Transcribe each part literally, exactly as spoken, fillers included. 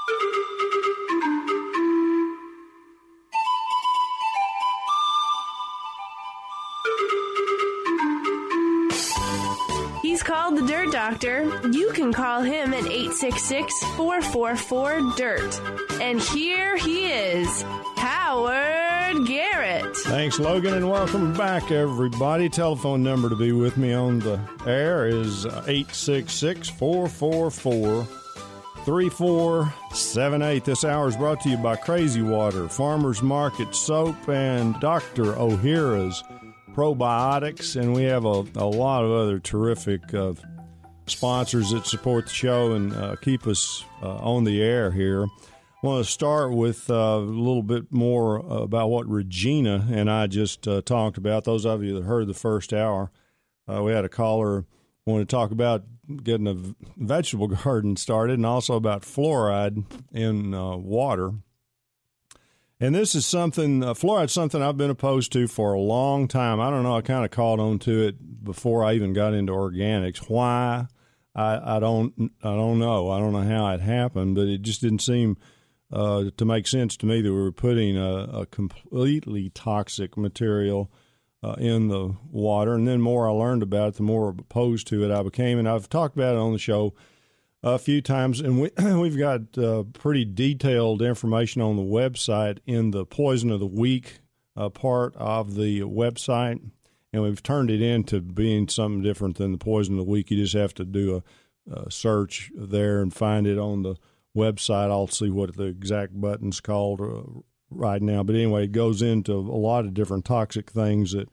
He's called the Dirt Doctor. You can call him at eight six six, four four four, D I R T. And here he is, Howard Garrett. Thanks, Logan, and welcome back, everybody. Telephone number to be with me on the air is eight six six, four four four, three four seven eight. This hour is brought to you by Crazy Water, Farmers Market Soap, and Doctor O'Hara's Probiotics. And we have a, a lot of other terrific uh, sponsors that support the show and uh, keep us uh, on the air here. I want to start with uh, a little bit more about what Regina and I just uh, talked about. Those of you that heard the first hour, uh, we had a caller wanted to talk about getting a vegetable garden started and also about fluoride in uh, water. And this is something, uh, fluoride is something I've been opposed to for a long time. I don't know, I kind of caught on to it before I even got into organics. Why? I, I don't I don't know. I don't know how it happened, but it just didn't seem Uh, to make sense to me that we were putting a, a completely toxic material uh, in the water. And then more I learned about it, the more opposed to it I became. And I've talked about it on the show a few times. And we, we've got uh, pretty detailed information on the website in the Poison of the Week uh, part of the website. And we've turned it into being something different than the Poison of the Week. You just have to do a, a search there and find it on the website. I'll see what the exact button's called uh, right now. But anyway, it goes into a lot of different toxic things that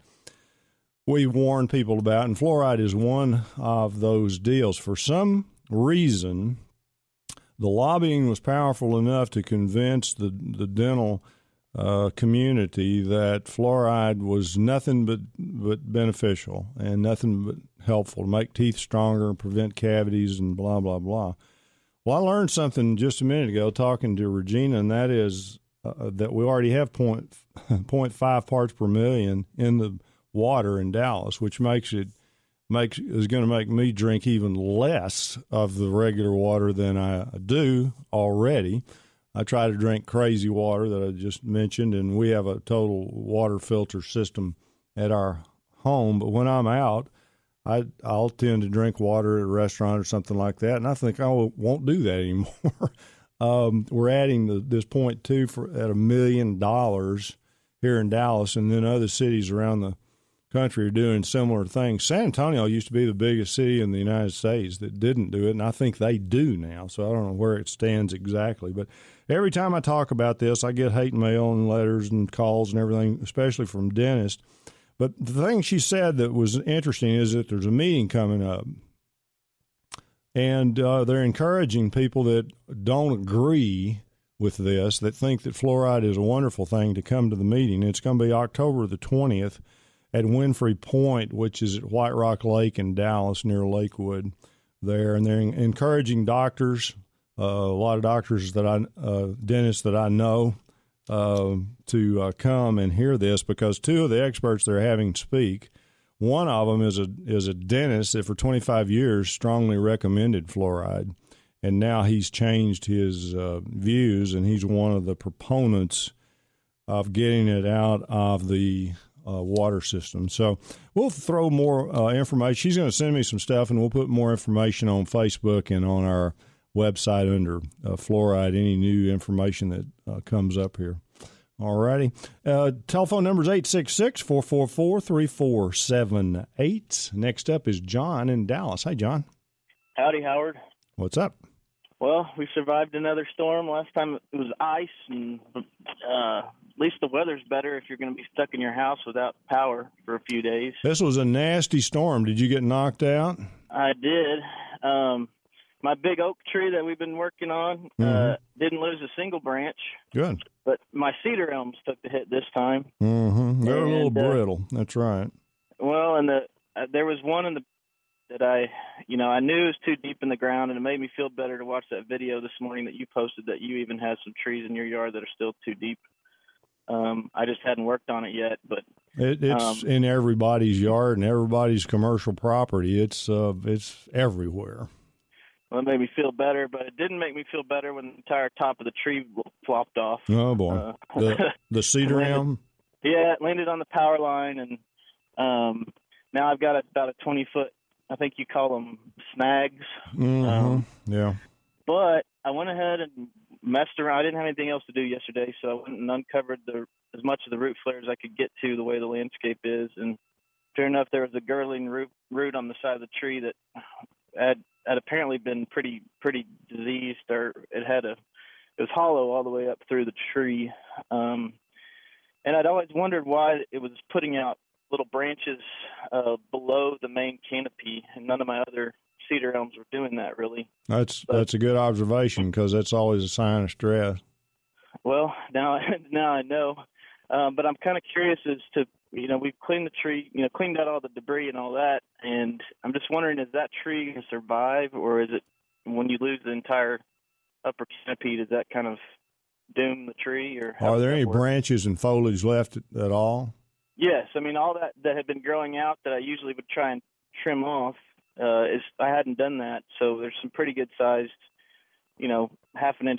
we warn people about, and fluoride is one of those deals. For some reason, the lobbying was powerful enough to convince the, the dental uh, community that fluoride was nothing but, but beneficial and nothing but helpful to make teeth stronger and prevent cavities and blah, blah, blah. Well, I learned something just a minute ago talking to Regina, and that is uh, that we already have point, point five parts per million in the water in Dallas, which makes it makes is going to make me drink even less of the regular water than I do already. I try to drink Crazy Water that I just mentioned, and we have a total water filter system at our home. But when I'm out, I, I'll tend to drink water at a restaurant or something like that, and I think I won't do that anymore. um, we're adding the, this point two for at a million dollars here in Dallas, and then other cities around the country are doing similar things. San Antonio used to be the biggest city in the United States that didn't do it, and I think they do now, so I don't know where it stands exactly. But every time I talk about this, I get hate mail and letters and calls and everything, especially from dentists. But the thing she said that was interesting is that there's a meeting coming up, and uh, they're encouraging people that don't agree with this, that think that fluoride is a wonderful thing, to come to the meeting. It's going to be October the twentieth at Winfrey Point, which is at White Rock Lake in Dallas near Lakewood there. And they're encouraging doctors, uh, a lot of doctors that I, uh, dentists that I know, Uh, to uh, come and hear this, because two of the experts they're having speak, one of them is a is a dentist that for twenty-five years strongly recommended fluoride, and now he's changed his uh, views, and he's one of the proponents of getting it out of the uh, water system. So we'll throw more uh, information. She's going to send me some stuff, and we'll put more information on Facebook and on our website under uh, fluoride, any new information that uh, comes up here. All righty. Uh, telephone number is eight six six, four four four, three four seven eight. Next up is John in Dallas. Hey, John. Howdy, Howard. What's up? Well, we survived another storm. Last time it was ice, and uh, at least the weather's better if you're going to be stuck in your house without power for a few days. This was a nasty storm. Did you get knocked out? I did. Um, my big oak tree that we've been working on mm-hmm. uh, didn't lose a single branch. Good. But my cedar elms took the hit this time. Mm-hmm. They're and, a little brittle. Uh, That's right. Well, and the uh, there was one in the that I, you know, I knew it was too deep in the ground, and it made me feel better to watch that video this morning that you posted that you even had some trees in your yard that are still too deep. Um, I just hadn't worked on it yet, but it, it's um, in everybody's yard and everybody's commercial property. It's uh, it's everywhere. Well, it made me feel better, but it didn't make me feel better when the entire top of the tree flopped off. Oh, boy. Uh, the, the cedar elm? Yeah, it landed on the power line, and um, now I've got about a twenty-foot, I think you call them snags. Mm-hmm. Um, yeah. But I went ahead and messed around. I didn't have anything else to do yesterday, so I went and uncovered the, as much of the root flares I could get to the way the landscape is. And sure enough, there was a girdling root, root on the side of the tree that had, had apparently been pretty pretty diseased, or it had a it was hollow all the way up through the tree. Um, and I'd always wondered why it was putting out little branches uh, below the main canopy, and none of my other cedar elms were doing that really. That's but, that's a good observation, because that's always a sign of stress. Well, now now I know, um, but I'm kind of curious as to, you know, we've cleaned the tree, you know, cleaned out all the debris and all that, and I'm just wondering, is that tree going to survive, or is it, when you lose the entire upper canopy, does that kind of doom the tree? Or are there any work? branches and foliage left at all? Yes, I mean, all that that had been growing out that I usually would try and trim off, uh, is I hadn't done that, so there's some pretty good sized, you know, half an inch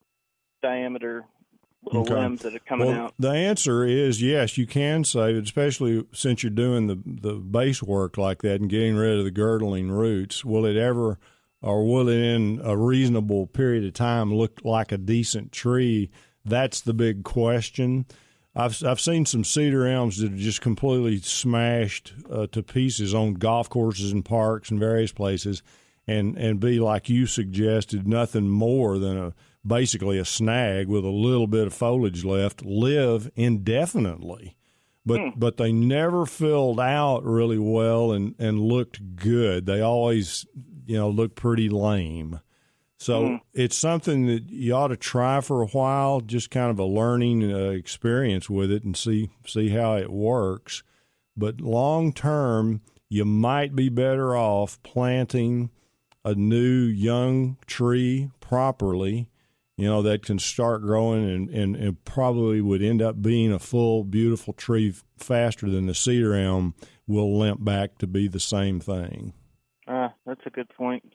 diameter little okay. limbs that are coming well, out. The answer is yes, you can save it, especially since you're doing the the base work like that and getting rid of the girdling roots. Will it ever, or will it in a reasonable period of time look like a decent tree? That's the big question. I've I've seen some cedar elms that are just completely smashed uh, to pieces on golf courses and parks and various places, and, and be, like you suggested, nothing more than a basically a snag with a little bit of foliage left, live indefinitely. But mm. but they never filled out really well and, and looked good. They always, you know, looked pretty lame. So mm. it's something that you ought to try for a while, just kind of a learning uh, experience with it, and see see how it works. But long term, you might be better off planting a new young tree properly, you know, that can start growing and, and, and probably would end up being a full, beautiful tree faster than the cedar elm will limp back to be the same thing. Ah, uh, that's a good point.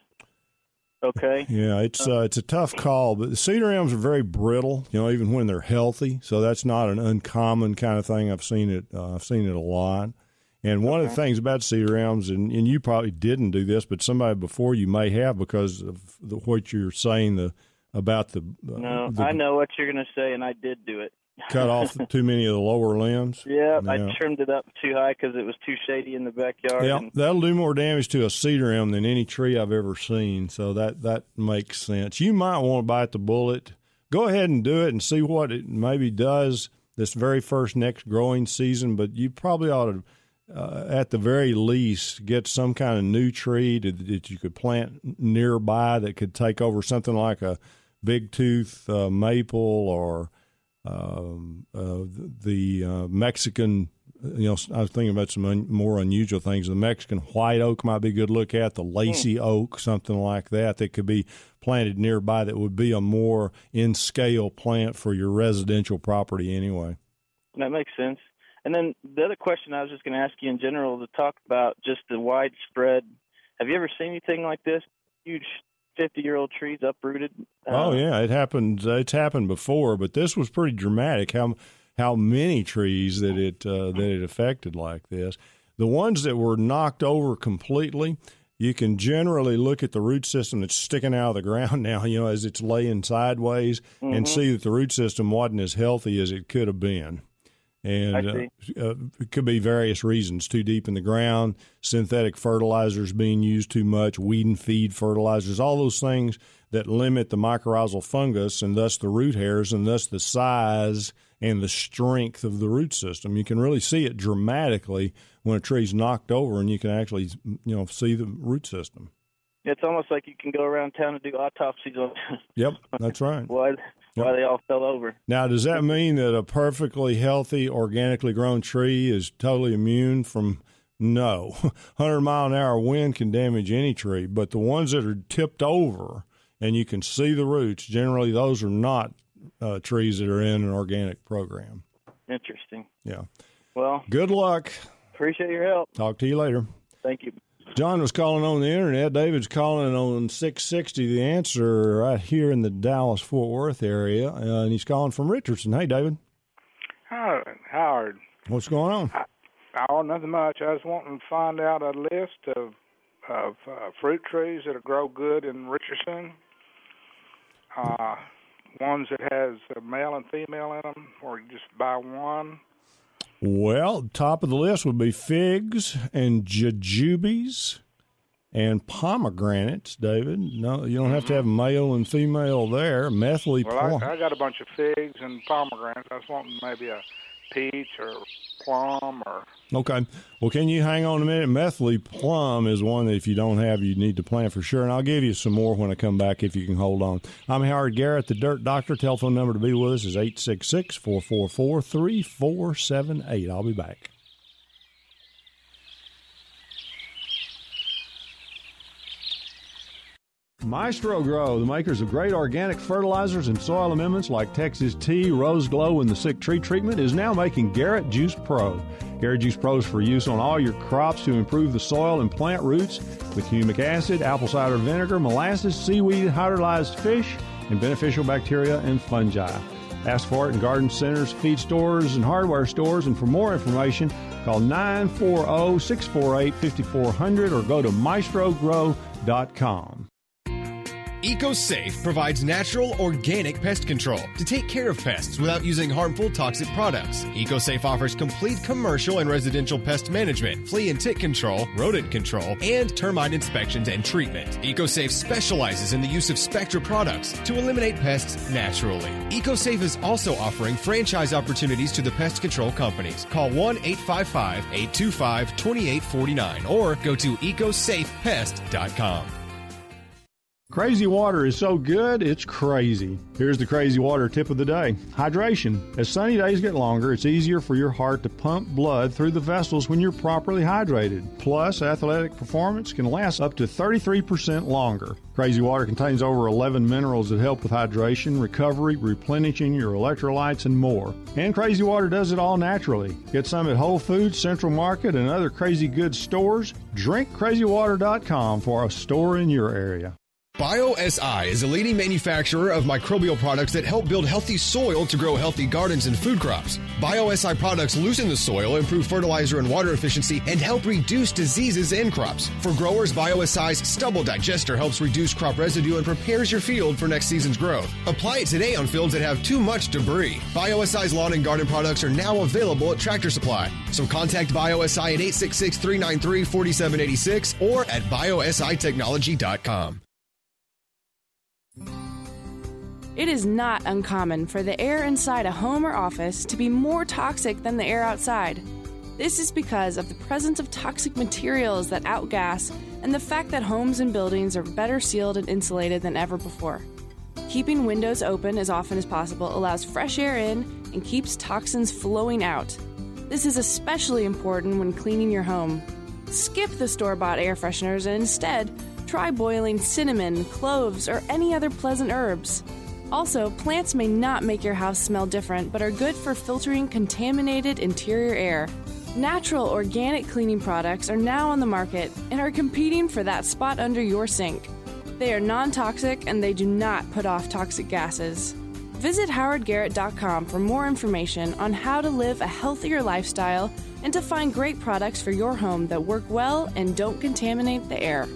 Okay. Yeah, it's uh, it's a tough call, but the cedar elms are very brittle, you know, even when they're healthy. So that's not an uncommon kind of thing. I've seen it. Uh, I've seen it a lot. And one okay. of the things about cedar elms, and, and you probably didn't do this, but somebody before you may have, because of the, what you're saying the about the. Uh, no, the, I know what you're going to say, and I did do it. Cut off too many of the lower limbs? Yeah, yeah. I trimmed it up too high because it was too shady in the backyard. Yeah, and... that'll do more damage to a cedar elm than any tree I've ever seen, so that, that makes sense. You might want to bite the bullet. Go ahead and do it and see what it maybe does this very first next growing season, but you probably ought to, uh, at the very least, get some kind of new tree to, that you could plant nearby that could take over, something like a big tooth uh, maple or Um, uh, the uh, Mexican, you know, I was thinking about some un- more unusual things. The Mexican white oak might be good to look at, the lacy mm. oak, something like that, that could be planted nearby that would be a more in-scale plant for your residential property anyway. That makes sense. And then the other question I was just going to ask you in general to talk about just the widespread. Have you ever seen anything like this? Huge fifty-year-old trees uprooted. Uh, oh yeah, it happened. It's happened before, but this was pretty dramatic. How how many trees that it uh, that it affected like this? The ones that were knocked over completely, you can generally look at the root system that's sticking out of the ground now, you know, as it's laying sideways, mm-hmm. and see that the root system wasn't as healthy as it could have been. And uh, uh, it could be various reasons: too deep in the ground, synthetic fertilizers being used too much, weed and feed fertilizers, all those things that limit the mycorrhizal fungus and thus the root hairs and thus the size and the strength of the root system. You can really see it dramatically when a tree's knocked over, and you can actually, you know, see the root system. It's almost like you can go around town and do autopsies on. Yep, that's right. Why? Why they all fell over. Now, does that mean that a perfectly healthy, organically grown tree is totally immune from? No. one hundred mile an hour wind can damage any tree, but the ones that are tipped over and you can see the roots, generally those are not uh, trees that are in an organic program. Interesting. Yeah. Well, good luck. Appreciate your help. Talk to you later. Thank you. John was calling on the internet. David's calling on six sixty The Answer right here in the Dallas-Fort Worth area, uh, and he's calling from Richardson. Hey, David. Hi, Howard. What's going on? I, oh, nothing much. I was wanting to find out a list of of uh, fruit trees that grow good in Richardson. Uh, ones that has a male and female in them, or you just buy one. Well, top of the list would be figs and jujubes and pomegranates, David. No, you don't have to have male and female there. Methyl Well, I, I got a bunch of figs and pomegranates. I was wanting maybe a peach or plum or... Okay. Well, can you hang on a minute? Methyl plum is one that if you don't have, you need to plant for sure. And I'll give you some more when I come back if you can hold on. I'm Howard Garrett, the Dirt Doctor. Telephone number to be with us is eight six six, four four four, three four seven eight. I'll be back. Maestro Grow, the makers of great organic fertilizers and soil amendments like Texas Tea, Rose Glow, and the Sick Tree Treatment, is now making Garrett Juice Pro. Garrett Juice Pro is for use on all your crops to improve the soil and plant roots with humic acid, apple cider vinegar, molasses, seaweed, hydrolyzed fish, and beneficial bacteria and fungi. Ask for it in garden centers, feed stores, and hardware stores. And for more information, call nine four zero, six four eight, five four zero zero or go to maestro grow dot com. EcoSafe provides natural, organic pest control to take care of pests without using harmful, toxic products. EcoSafe offers complete commercial and residential pest management, flea and tick control, rodent control, and termite inspections and treatment. EcoSafe specializes in the use of Spectra products to eliminate pests naturally. EcoSafe is also offering franchise opportunities to the pest control companies. Call one eight five five, eight two five, two eight four nine or go to eco safe pest dot com. Crazy water is so good, it's crazy. Here's the crazy water tip of the day. Hydration. As sunny days get longer, it's easier for your heart to pump blood through the vessels when you're properly hydrated. Plus, athletic performance can last up to thirty-three percent longer. Crazy water contains over eleven minerals that help with hydration, recovery, replenishing your electrolytes, and more. And Crazy Water does it all naturally. Get some at Whole Foods, Central Market, and other Crazy Goods stores. drink crazy water dot com for a store in your area. BioSI is a leading manufacturer of microbial products that help build healthy soil to grow healthy gardens and food crops. BioSI products loosen the soil, improve fertilizer and water efficiency, and help reduce diseases in crops. For growers, BioSI's stubble digester helps reduce crop residue and prepares your field for next season's growth. Apply it today on fields that have too much debris. BioSI's lawn and garden products are now available at Tractor Supply. So contact BioSI at eight six six, three nine three, four seven eight six or at biosi technology dot com. It is not uncommon for the air inside a home or office to be more toxic than the air outside. This is because of the presence of toxic materials that outgas and the fact that homes and buildings are better sealed and insulated than ever before. Keeping windows open as often as possible allows fresh air in and keeps toxins flowing out. This is especially important when cleaning your home. Skip the store-bought air fresheners and instead try boiling cinnamon, cloves, or any other pleasant herbs. Also, plants may not make your house smell different, but are good for filtering contaminated interior air. Natural organic cleaning products are now on the market and are competing for that spot under your sink. They are non-toxic and they do not put off toxic gases. Visit howard garrett dot com for more information on how to live a healthier lifestyle and to find great products for your home that work well and don't contaminate the air.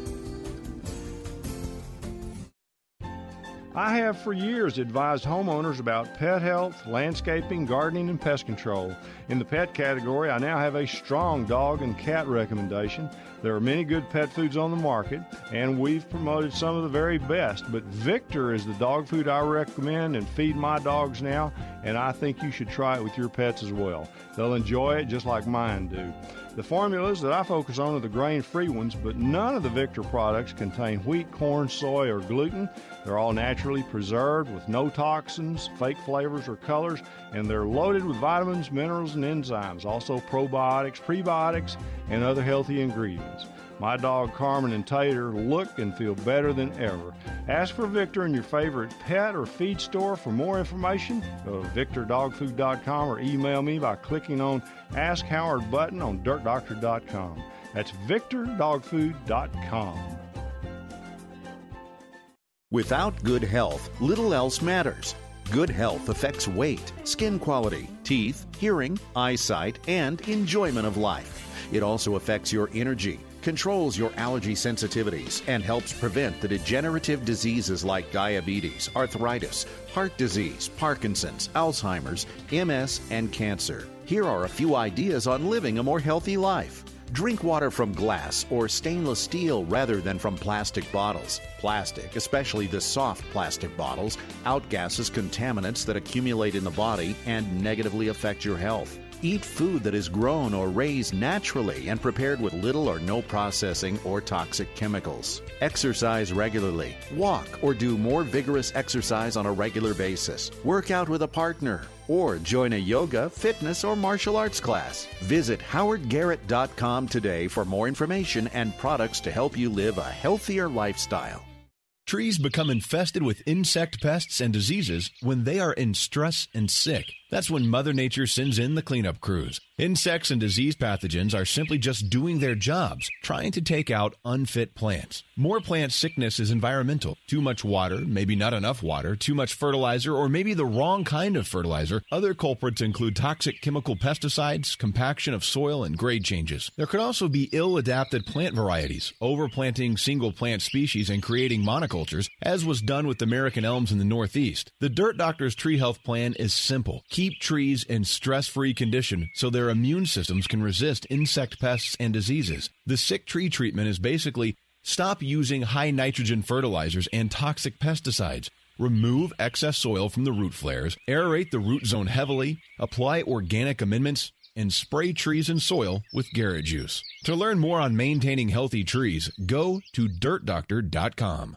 I have for years advised homeowners about pet health, landscaping, gardening, and pest control. In the pet category, I now have a strong dog and cat recommendation. There are many good pet foods on the market, and we've promoted some of the very best. But Victor is the dog food I recommend and feed my dogs now, and I think you should try it with your pets as well. They'll enjoy it just like mine do. The formulas that I focus on are the grain-free ones, but none of the Victor products contain wheat, corn, soy, or gluten. They're all naturally preserved with no toxins, fake flavors, or colors, and they're loaded with vitamins, minerals, and enzymes, also probiotics, prebiotics, and other healthy ingredients. My dog Carmen and Tater look and feel better than ever. Ask for Victor in your favorite pet or feed store. For more information, go to victor dog food dot com or email me by clicking on Ask Howard button on dirt doctor dot com. That's victor dog food dot com. Without good health, little else matters. Good health affects weight, skin quality, teeth, hearing, eyesight, and enjoyment of life. It also affects your energy, controls your allergy sensitivities, and helps prevent the degenerative diseases like diabetes, arthritis, heart disease, Parkinson's, Alzheimer's, M S, and cancer. Here are a few ideas on living a more healthy life. Drink water from glass or stainless steel rather than from plastic bottles. Plastic, especially the soft plastic bottles, outgasses contaminants that accumulate in the body and negatively affect your health. Eat food that is grown or raised naturally and prepared with little or no processing or toxic chemicals. Exercise regularly. Walk or do more vigorous exercise on a regular basis. Work out with a partner or join a yoga, fitness, or martial arts class. Visit howard garrett dot com today for more information and products to help you live a healthier lifestyle. Trees become infested with insect pests and diseases when they are in stress and sick. That's when Mother Nature sends in the cleanup crews. Insects and disease pathogens are simply just doing their jobs, trying to take out unfit plants. More plant sickness is environmental. Too much water, maybe not enough water, too much fertilizer, or maybe the wrong kind of fertilizer. Other culprits include toxic chemical pesticides, compaction of soil, and grade changes. There could also be ill-adapted plant varieties, overplanting single plant species and creating monocultures, as was done with American elms in the Northeast. The Dirt Doctor's Tree Health Plan is simple. Keep trees in stress-free condition so their immune systems can resist insect pests and diseases. The sick tree treatment is basically stop using high nitrogen fertilizers and toxic pesticides. Remove excess soil from the root flares, aerate the root zone heavily, apply organic amendments, and spray trees and soil with Garrett Juice. To learn more on maintaining healthy trees, go to dirt doctor dot com.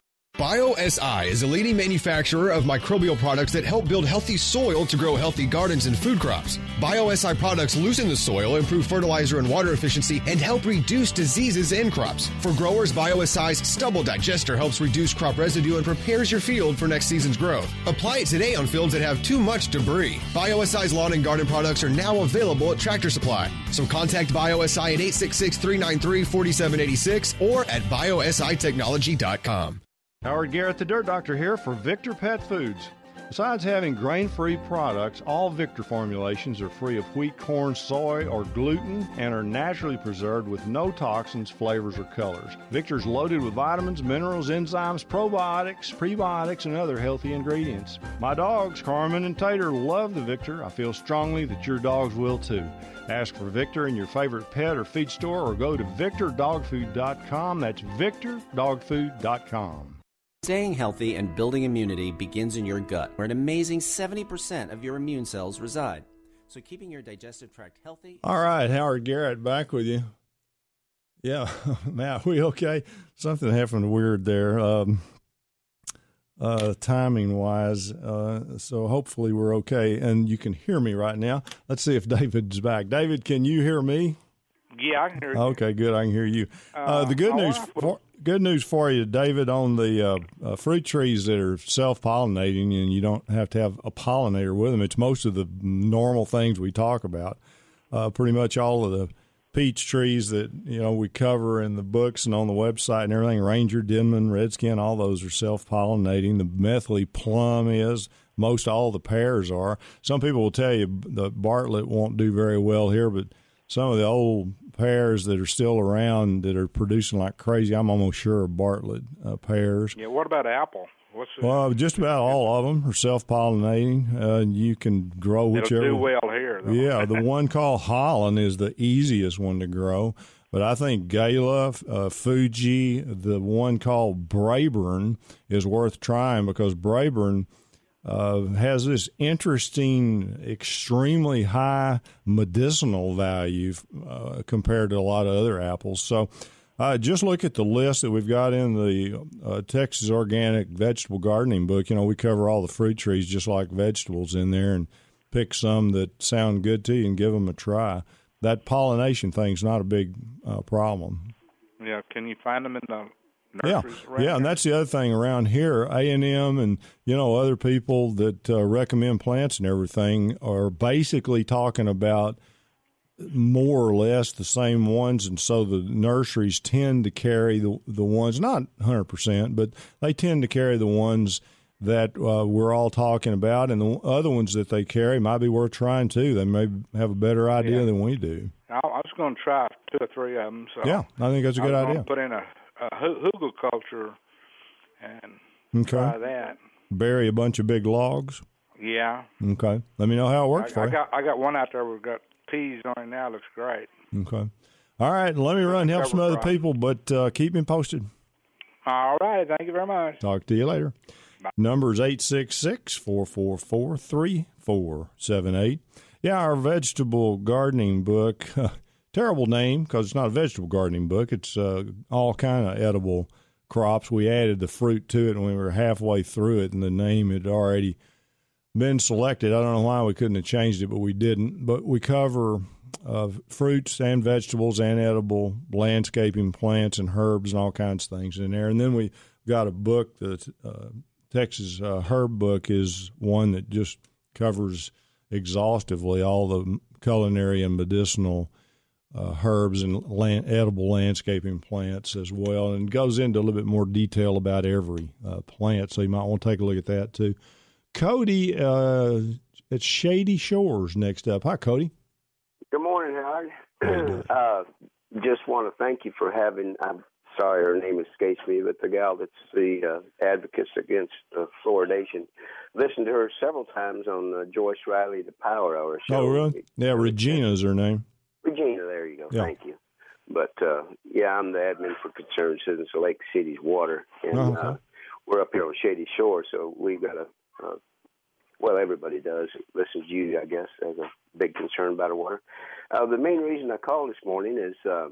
BioSI is a leading manufacturer of microbial products that help build healthy soil to grow healthy gardens and food crops. BioSI products loosen the soil, improve fertilizer and water efficiency, and help reduce diseases in crops. For growers, BioSI's Stubble Digester helps reduce crop residue and prepares your field for next season's growth. Apply it today on fields that have too much debris. BioSI's lawn and garden products are now available at Tractor Supply. So contact BioSI at eight six six, three nine three, four seven eight six or at biosi technology dot com. Howard Garrett, the Dirt Doctor, here for Victor Pet Foods. Besides having grain-free products, all Victor formulations are free of wheat, corn, soy, or gluten and are naturally preserved with no toxins, flavors, or colors. Victor's loaded with vitamins, minerals, enzymes, probiotics, prebiotics, and other healthy ingredients. My dogs, Carmen and Tater, love the Victor. I feel strongly that your dogs will too. Ask for Victor in your favorite pet or feed store or go to victor dog food dot com. That's victor dog food dot com. Staying healthy and building immunity begins in your gut, where an amazing seventy percent of your immune cells reside. So keeping your digestive tract healthy... All right, Howard Garrett, back with you. Yeah, Matt, we okay? Something happened weird there, um, uh, timing-wise, uh, so hopefully we're okay, and you can hear me right now. Let's see if David's back. David, can you hear me? Yeah, I can hear you. Okay, good. I can hear you. Uh, Uh, the good my news, wife for, good news for you, David, on the uh, uh, fruit trees that are self-pollinating, and you don't have to have a pollinator with them. It's most of the normal things we talk about. Uh, pretty much all of the peach trees that you know we cover in the books and on the website and everything. Ranger, Denman, Redskin, all those are self-pollinating. The Methley plum is. Most all the pears are. Some people will tell you the Bartlett won't do very well here, but some of the old pears that are still around that are producing like crazy, I'm almost sure are Bartlett uh, pears. Yeah, what about apple? What's the, Well, just about all of them are self-pollinating. Uh, you can grow whichever. It'll do well here, though. Yeah, the one called Holland is the easiest one to grow. But I think Gala, uh, Fuji, the one called Braeburn is worth trying because Braeburn Uh, has this interesting, extremely high medicinal value uh, compared to a lot of other apples. So uh, just look at the list that we've got in the uh, Texas Organic Vegetable Gardening book. You know, we cover all the fruit trees just like vegetables in there and pick some that sound good to you and give them a try. That pollination thing's not a big uh, problem. Yeah, can you find them in the Yeah, yeah, and that's the other thing around here. A and M and, you know, other people that uh, recommend plants and everything are basically talking about more or less the same ones, and so the nurseries tend to carry the the ones, not one hundred percent, but they tend to carry the ones that uh, we're all talking about, and the other ones that they carry might be worth trying too. They may have a better idea yeah. than we do. I was going to try two or three of them. So yeah, I think that's a good I was idea. Going to put in a, a hugelkultur and okay. try that. Bury a bunch of big logs. Yeah. Okay. Let me know how it works I, for I you. got I got one out there. We've got peas on it now. Looks great. Okay. All right. Let me run, help some other people, but uh, keep me posted. All right. Thank you very much. Talk to you later. Bye. Number is eight six six, four four four, three four seven eight. Yeah, our vegetable gardening book, uh, terrible name because it's not a vegetable gardening book. It's uh, all kind of edible crops. We added the fruit to it, and we were halfway through it, and the name had already been selected. I don't know why we couldn't have changed it, but we didn't. But we cover uh, fruits and vegetables and edible landscaping plants and herbs and all kinds of things in there. And then we got a book, the uh, Texas uh, Herb Book is one that just covers exhaustively all the culinary and medicinal uh, herbs and land, edible landscaping plants as well, and goes into a little bit more detail about every uh, plant. So you might want to take a look at that too. Cody uh, at Shady Shores next up. Hi, Cody. Good morning, Howard. uh, just want to thank you for having, I'm sorry her name escapes me, but the gal that's the uh, advocates against uh, fluoridation. Listened to her several times on uh, Joyce Riley, the Power Hour show. Oh, really? Yeah, Regina's her name. Regina, there you go. Yeah. Thank you. But, uh, yeah, I'm the admin for Concerned Citizens of Lake City's Water. And oh, okay. uh, we're up here on Shady Shore, so we've got a Uh, well, everybody does. Listens to you, I guess, has a big concern about our water. Uh, the main reason I called this morning is uh,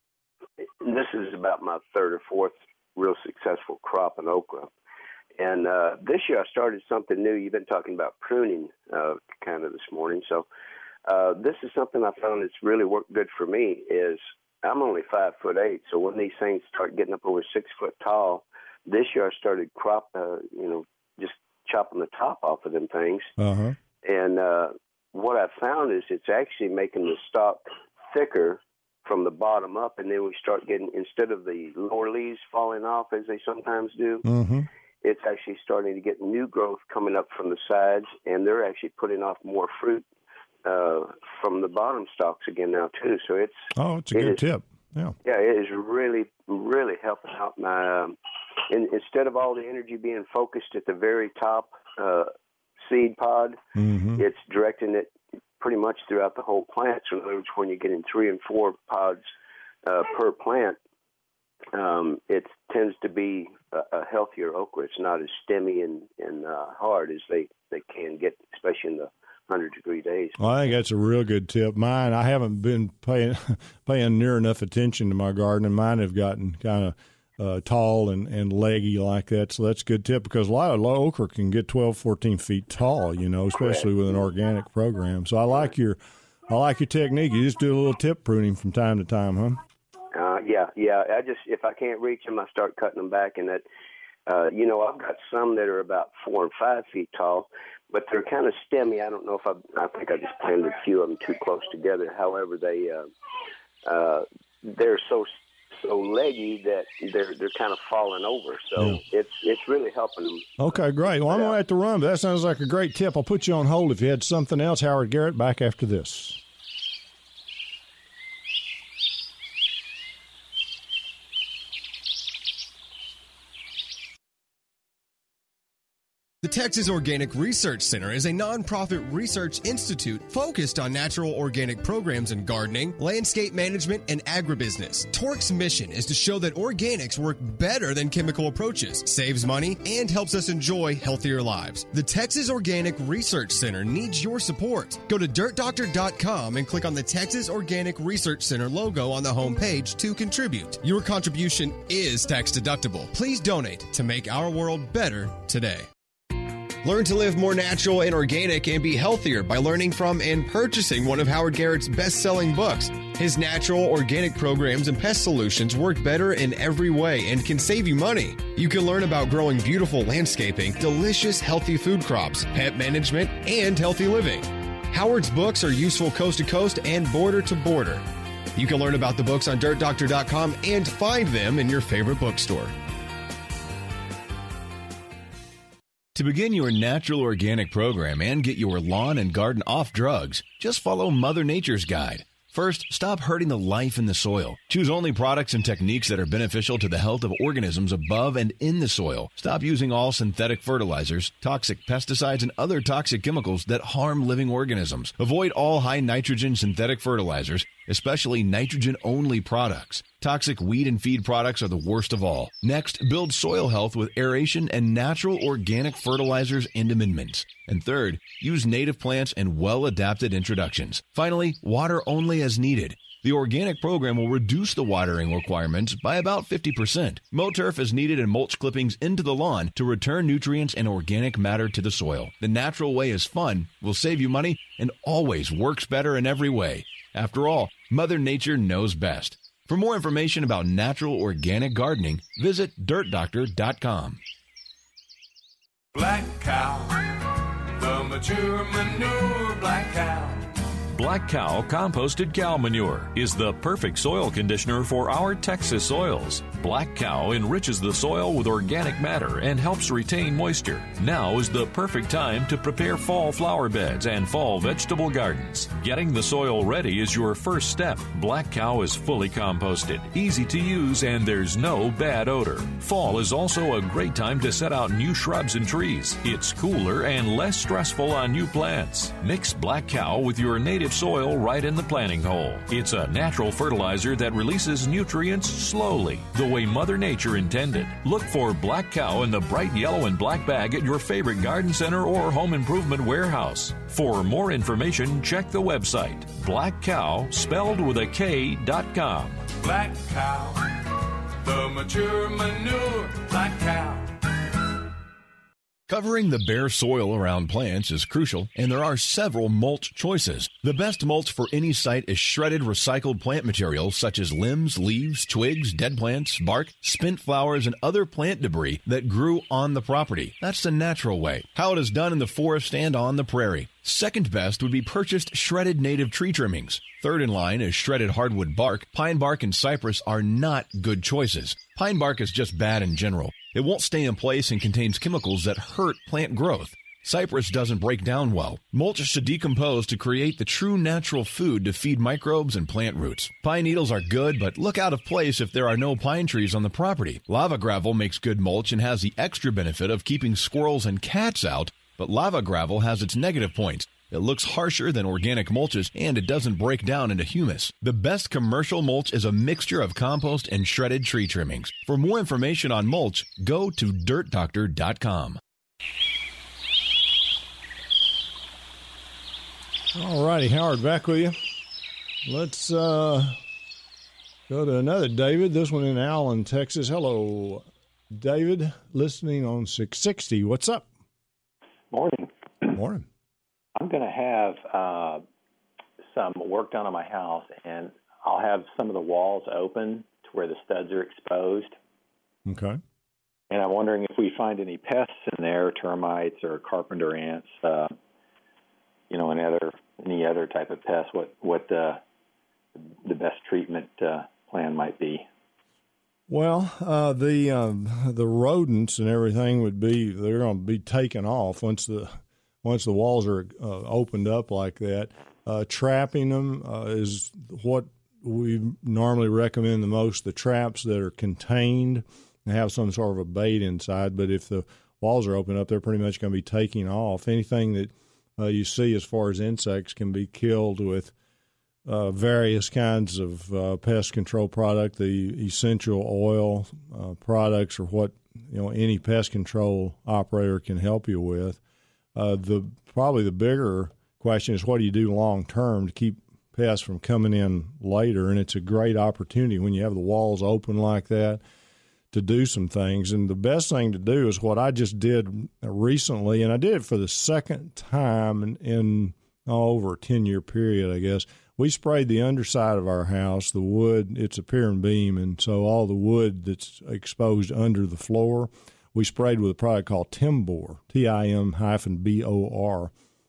this is about my third or fourth real successful crop in okra. And uh, this year I started something new. You've been talking about pruning uh, kind of this morning. So uh, this is something I found that's really worked good for me is I'm only five foot eight. So when these things start getting up over six foot tall, this year I started crop, uh, you know, just chopping the top off of them things. Uh-huh. And uh, what I found is it's actually making the stalk thicker from the bottom up, and then we start getting, instead of the lower leaves falling off as they sometimes do, mm-hmm. it's actually starting to get new growth coming up from the sides, and they're actually putting off more fruit uh, from the bottom stalks again now, too. So it's... Oh, it's a it good is, tip. Yeah. Yeah, it is really, really helping out my... Um, and instead of all the energy being focused at the very top uh, seed pod, mm-hmm. it's directing it pretty much throughout the whole plant. So in other words, when you're getting three and four pods uh, per plant, um, it tends to be a, a healthier okra. It's not as stemmy and, and uh, hard as they, they can get, especially in the one hundred degree days. Well, I think that's a real good tip. Mine, I haven't been paying paying near enough attention to my garden, and mine have gotten kind of uh, tall and, and leggy like that. So that's a good tip because a lot of low okra can get twelve, fourteen feet tall, you know, especially with an organic program. So I like your I like your technique. You just do a little tip pruning from time to time, huh? Uh, yeah, yeah. I just, if I can't reach them, I start cutting them back. And that, uh, you know, I've got some that are about four and five feet tall, but they're kind of stemmy. I don't know if I, I think I just planted a few of them too close together. However, they, uh, uh, they're so so leggy that they're they're kind of falling over. So yeah. it's it's really helping them. Okay, great. Well, I'm going to have to run, but that sounds like a great tip. I'll put you on hold if you had something else. Howard Garrett, back after this. The Texas Organic Research Center is a nonprofit research institute focused on natural organic programs in gardening, landscape management, and agribusiness. Torque's mission is to show that organics work better than chemical approaches, saves money, and helps us enjoy healthier lives. The Texas Organic Research Center needs your support. Go to dirt doctor dot com and click on the Texas Organic Research Center logo on the homepage to contribute. Your contribution is tax deductible. Please donate to make our world better today. Learn to live more natural and organic and be healthier by learning from and purchasing one of Howard Garrett's best-selling books. His natural organic programs and pest solutions work better in every way and can save you money. You can learn about growing beautiful landscaping, delicious healthy food crops, pet management, and healthy living. Howard's books are useful coast to coast and border to border. You can learn about the books on dirt doctor dot com and find them in your favorite bookstore. To begin your natural organic program and get your lawn and garden off drugs, just follow Mother Nature's guide. First, stop hurting the life in the soil. Choose only products and techniques that are beneficial to the health of organisms above and in the soil. Stop using all synthetic fertilizers, toxic pesticides, and other toxic chemicals that harm living organisms. Avoid all high nitrogen synthetic fertilizers, especially nitrogen-only products. Toxic weed and feed products are the worst of all. Next, build soil health with aeration and natural organic fertilizers and amendments. And third, use native plants and well-adapted introductions. Finally, water only as needed. The organic program will reduce the watering requirements by about fifty percent. Mow turf is needed and mulch clippings into the lawn to return nutrients and organic matter to the soil. The natural way is fun, will save you money, and always works better in every way. After all, Mother Nature knows best. For more information about natural organic gardening, visit dirt doctor dot com. Black Cow, the mature manure Black Cow. Black Cow Composted Cow Manure is the perfect soil conditioner for our Texas soils. Black Cow enriches the soil with organic matter and helps retain moisture. Now is the perfect time to prepare fall flower beds and fall vegetable gardens. Getting the soil ready is your first step. Black Cow is fully composted, easy to use, and there's no bad odor. Fall is also a great time to set out new shrubs and trees. It's cooler and less stressful on new plants. Mix Black Cow with your native soil right in the planting hole. It's a natural fertilizer that releases nutrients slowly, the way Mother Nature intended. Look for Black Cow in the bright yellow and black bag at your favorite garden center or home improvement warehouse. For more information, check the website, black cow, spelled with a K, dot com. Black Cow, the mature manure Black Cow. Covering the bare soil around plants is crucial, and there are several mulch choices. The best mulch for any site is shredded recycled plant material such as limbs, leaves, twigs, dead plants, bark, spent flowers, and other plant debris that grew on the property. That's the natural way, how it is done in the forest and on the prairie. Second best would be purchased shredded native tree trimmings. Third in line is shredded hardwood bark. Pine bark and cypress are not good choices. Pine bark is just bad in general. It won't stay in place and contains chemicals that hurt plant growth. Cypress doesn't break down well. Mulch should decompose to create the true natural food to feed microbes and plant roots. Pine needles are good, but look out of place if there are no pine trees on the property. Lava gravel makes good mulch and has the extra benefit of keeping squirrels and cats out, but lava gravel has its negative points. It looks harsher than organic mulches, and it doesn't break down into humus. The best commercial mulch is a mixture of compost and shredded tree trimmings. For more information on mulch, go to dirt doctor dot com. All righty, Howard, back with you. Let's uh, go to another David, this one in Allen, Texas. Hello, David, listening on six sixty. What's up? Morning. Morning. I'm going to have uh, some work done on my house, and I'll have some of the walls open to where the studs are exposed. Okay. And I'm wondering if we find any pests in there, termites or carpenter ants, uh, you know, any other any other type of pest. What what uh, the best treatment uh, plan might be. Well, uh, the um, the rodents and everything would be they're going to be taken off once the once the walls are uh, opened up like that. Uh, trapping them uh, is what we normally recommend the most. The traps that are contained and have some sort of a bait inside. But if the walls are open up, they're pretty much going to be taking off. Anything that uh, you see as far as insects can be killed with uh, various kinds of uh, pest control product. The essential oil uh, products are what you know any pest control operator can help you with. Uh, the probably the bigger question is what do you do long term to keep pests from coming in later? And it's a great opportunity when you have the walls open like that to do some things. And the best thing to do is what I just did recently, and I did it for the second time in, in oh, over a ten-year period, I guess. We sprayed the underside of our house, the wood. It's a pier and beam, and so all the wood that's exposed under the floor, we sprayed with a product called Timbor, T I M hyphen B O R,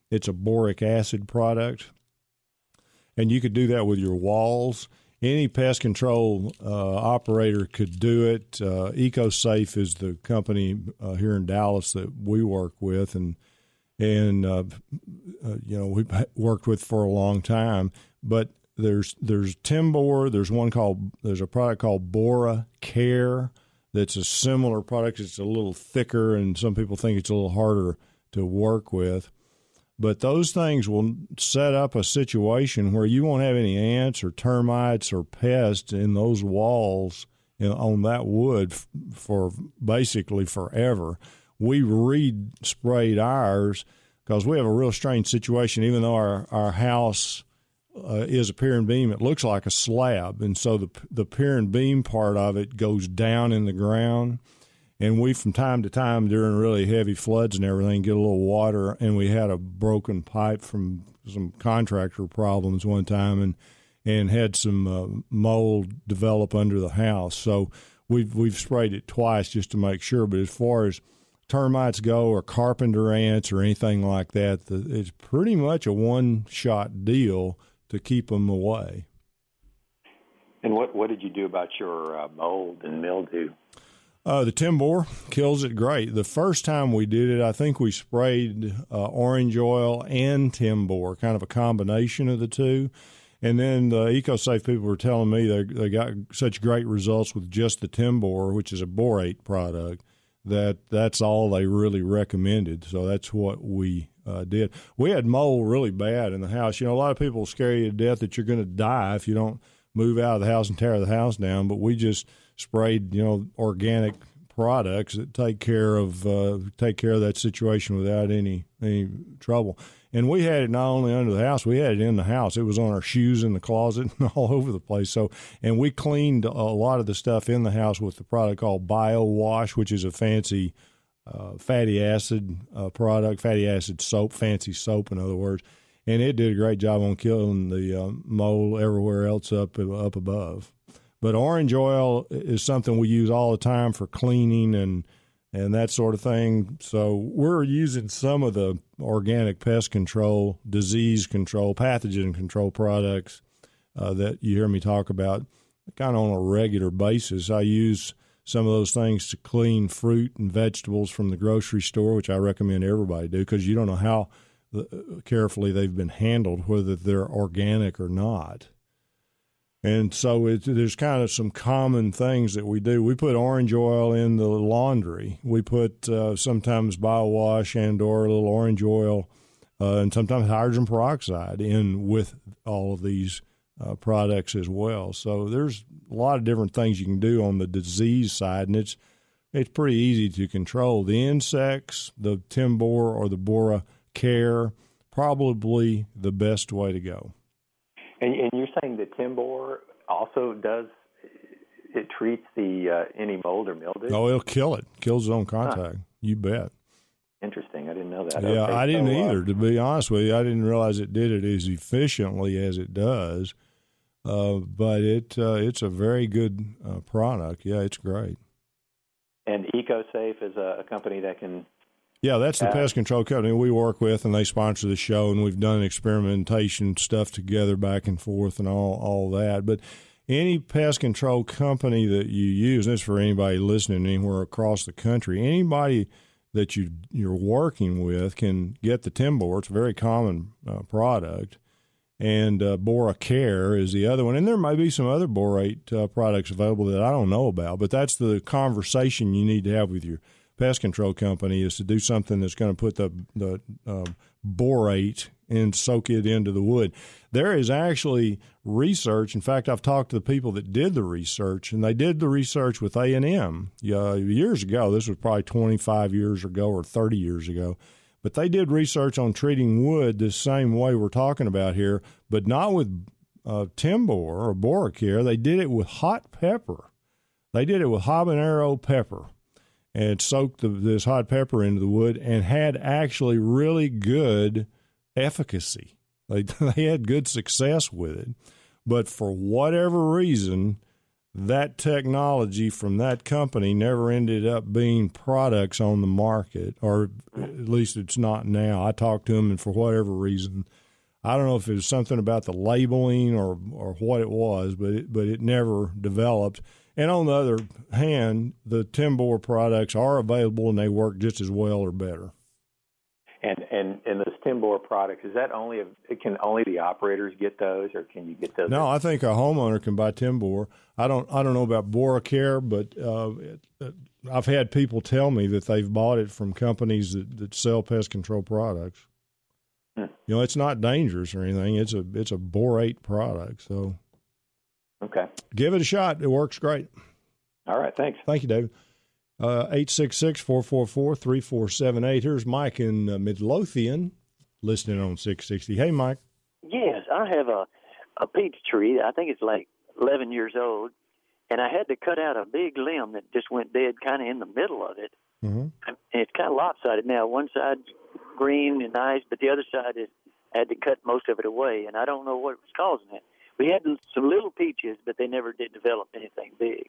It's a boric acid product. And you could do that with your walls. Any pest control uh, operator could do it. Uh, EcoSafe is the company uh, here in Dallas that we work with, and and uh, uh, you know we've worked with for a long time. But there's there's Timbor. There's one called there's a product called Bora Care that's a similar product. It's a little thicker, and some people think it's a little harder to work with. But those things will set up a situation where you won't have any ants or termites or pests in those walls in, on that wood f- for basically forever. We re-sprayed ours because we have a real strange situation. Even though our, our house uh, is a pier and beam, it looks like a slab. And so the, the pier and beam part of it goes down in the ground. And we, from time to time, during really heavy floods and everything, get a little water. And we had a broken pipe from some contractor problems one time, and and had some uh, mold develop under the house. So we've we've sprayed it twice just to make sure. But as far as termites go, or carpenter ants, or anything like that, the, it's pretty much a one-shot deal to keep them away. And what what did you do about your uh, mold and mildew? Uh, the Timbor kills it great. The first time we did it, I think we sprayed uh, orange oil and Timbor, kind of a combination of the two. And then the EcoSafe people were telling me they they got such great results with just the Timbor, which is a borate product, that that's all they really recommended. So that's what we uh, did. We had mold really bad in the house. You know, a lot of people scare you to death that you're going to die if you don't move out of the house and tear the house down, but we just sprayed, you know, organic products that take care of uh, take care of that situation without any any trouble. And we had it not only under the house, we had it in the house. It was on our shoes in the closet and all over the place. So, and we cleaned a lot of the stuff in the house with the product called BioWash, which is a fancy uh, fatty acid uh, product, fatty acid soap, fancy soap, in other words. And it did a great job on killing the uh, mold everywhere else up up above. But orange oil is something we use all the time for cleaning and and that sort of thing. So we're using some of the organic pest control, disease control, pathogen control products uh, that you hear me talk about kind of on a regular basis. I use some of those things to clean fruit and vegetables from the grocery store, which I recommend everybody do, because you don't know how carefully they've been handled, whether they're organic or not. And so it, there's kind of some common things that we do. We put orange oil in the laundry. We put uh, sometimes BioWash and or a little orange oil uh, and sometimes hydrogen peroxide in with all of these uh, products as well. So there's a lot of different things you can do on the disease side, and it's it's pretty easy to control. The insects, the Timbor or the Bora Care, probably the best way to go. And, and you're saying that Timbor also does, it treats the uh, any mold or mildew? Oh, it'll kill it. Kills its own contact. Huh. You bet. Interesting. I didn't know that. Yeah, okay, I didn't so, either, uh, to be honest with you. I didn't realize it did it as efficiently as it does. Uh, but it uh, it's a very good uh, product. Yeah, it's great. And EcoSafe is a, a company that can... Yeah, that's the pest control company we work with, and they sponsor the show, and we've done experimentation stuff together back and forth and all, all that. But any pest control company that you use, and this is for anybody listening anywhere across the country, anybody that you, you're working with can get the Timbor. It's a very common uh, product. And uh, Bora Care is the other one. And there may be some other borate uh, products available that I don't know about, but that's the conversation you need to have with your pest control company, is to do something that's going to put the the um, borate and soak it into the wood. There is actually research. In fact, I've talked to the people that did the research, and they did the research with A and M uh, years ago. This was probably twenty-five years ago or thirty years ago. But they did research on treating wood the same way we're talking about here, but not with uh, Timbor or Bora Care. They did it with hot pepper. They did it with habanero pepper, and soaked the, this hot pepper into the wood, and had actually really good efficacy. They they had good success with it. But for whatever reason, that technology from that company never ended up being products on the market, or At least it's not now. I talked to them, and for whatever reason, I don't know if it was something about the labeling or or what it was, but it, but it never developed. And on the other hand, the Tymbar products are available, and they work just as well or better. And and and those Tymbar products, is that only a, can only the operators get those, or can you get those? No, I think a homeowner can buy Tymbar. I don't I don't know about BoraCare, but uh, it, it, I've had people tell me that they've bought it from companies that, that sell pest control products. Hmm. You know, it's not dangerous or anything. It's a it's a borate product, so okay, give it a shot. It works great. All right, thanks. Thank you, David. Uh, eight six six, four four four, three four seven eight. Here's Mike in uh, Midlothian, listening on six sixty. Hey, Mike. Yes, I have a, a peach tree. I think it's like eleven years old, and I had to cut out a big limb that just went dead kind of in the middle of it. Mm-hmm. And it's kind of lopsided now. One side's green and nice, but the other side is I had to cut most of it away, and I don't know what was causing it. We had some little peaches, but they never did develop anything big.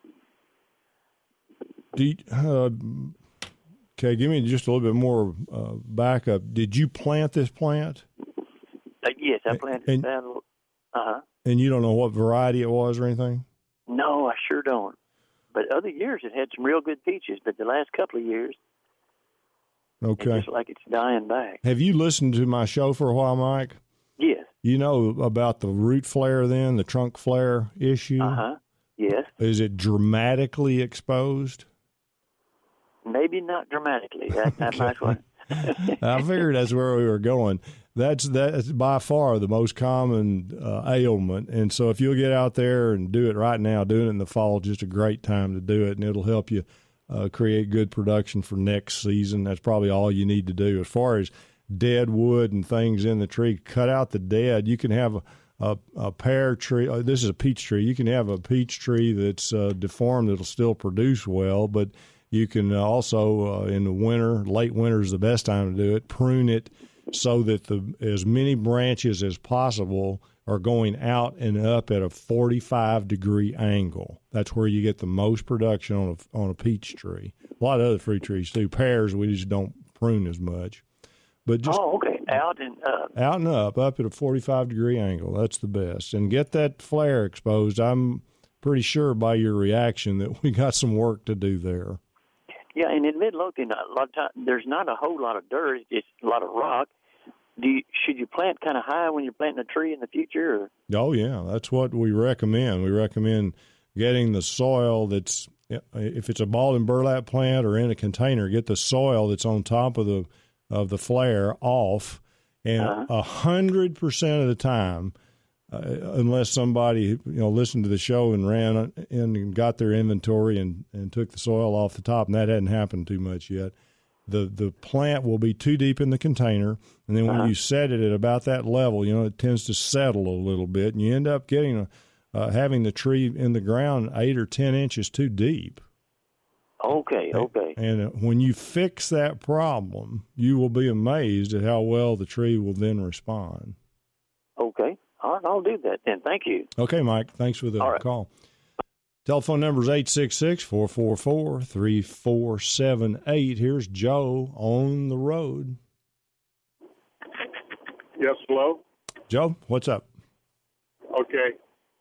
Do you, uh, okay, give me just a little bit more uh, backup. Did you plant this plant? Uh, yes, I planted and, that. Uh-huh. And you don't know what variety it was or anything? No, I sure don't. But other years it had some real good peaches, but the last couple of years, okay, it's just like it's dying back. Have you listened to my show for a while, Mike? Yes. You know about the root flare then, the trunk flare issue? Uh-huh. Yes. Is it dramatically exposed? Maybe not dramatically. That, that okay. might one. I figured that's where we were going. That's that's by far the most common uh, ailment, and so if you'll get out there and do it right now, doing it in the fall is just a great time to do it, and it'll help you uh, create good production for next season. That's probably all you need to do. As far as dead wood and things in the tree, cut out the dead. You can have a, a, a pear tree. Uh, this is a peach tree. You can have a peach tree that's uh, deformed that'll still produce well, but you can also, uh, in the winter, late winter is the best time to do it, prune it so that the as many branches as possible are going out and up at a forty-five degree angle. That's where you get the most production on a, on a peach tree. A lot of other fruit trees too. Pears, we just don't prune as much. But just oh, okay, out and up. Out and up, up at a forty-five degree angle. That's the best. And get that flare exposed. I'm pretty sure by your reaction that we got some work to do there. Yeah, and in Midlothian, a lot of time, there's not a whole lot of dirt. It's a lot of rock. Do you, should you plant kind of high when you're planting a tree in the future? Or? Oh, yeah. That's what we recommend. We recommend getting the soil that's, if it's a balled and burlap plant or in a container, get the soil that's on top of the of the flare off. And a uh-huh. hundred percent of the time, Uh, unless somebody, you know, listened to the show and ran in and got their inventory and, and took the soil off the top, and that hadn't happened too much yet, the the plant will be too deep in the container, and then when uh-huh. you set it at about that level, you know, it tends to settle a little bit, and you end up getting a, uh, having the tree in the ground eight or ten inches too deep. Okay, okay. And, and when you fix that problem, you will be amazed at how well the tree will then respond. Okay. All right, I'll do that then. Thank you. Okay, Mike. Thanks for the right. call. Telephone number is eight six six, four four four, three four seven eight. Here's Joe on the road. Yes, hello? Joe, what's up? Okay.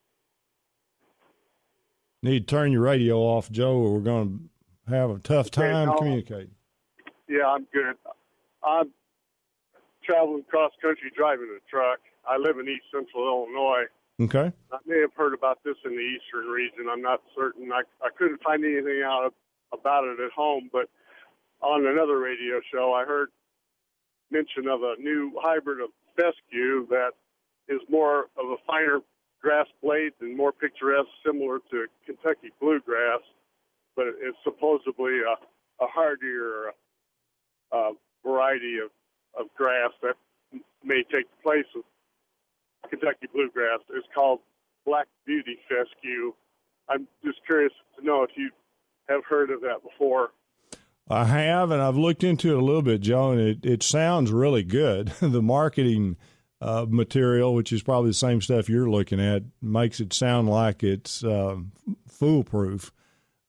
Need to turn your radio off, Joe, or we're going to have a tough time okay, communicating. Yeah, I'm good. I'm traveling cross country driving a truck. I live in East Central Illinois. Okay. I may have heard about this in the eastern region. I'm not certain. I, I couldn't find anything out about it at home, but on another radio show, I heard mention of a new hybrid of fescue that is more of a finer grass blade and more picturesque, similar to Kentucky bluegrass, but it's supposedly a, a hardier uh, variety of, of grass that may take the place of Kentucky bluegrass. Is called Black Beauty fescue. I'm just curious to know if you have heard of that before. I have, and I've looked into it a little bit, Joe, and it, it sounds really good. The marketing uh, material, which is probably the same stuff you're looking at, makes it sound like it's uh, foolproof.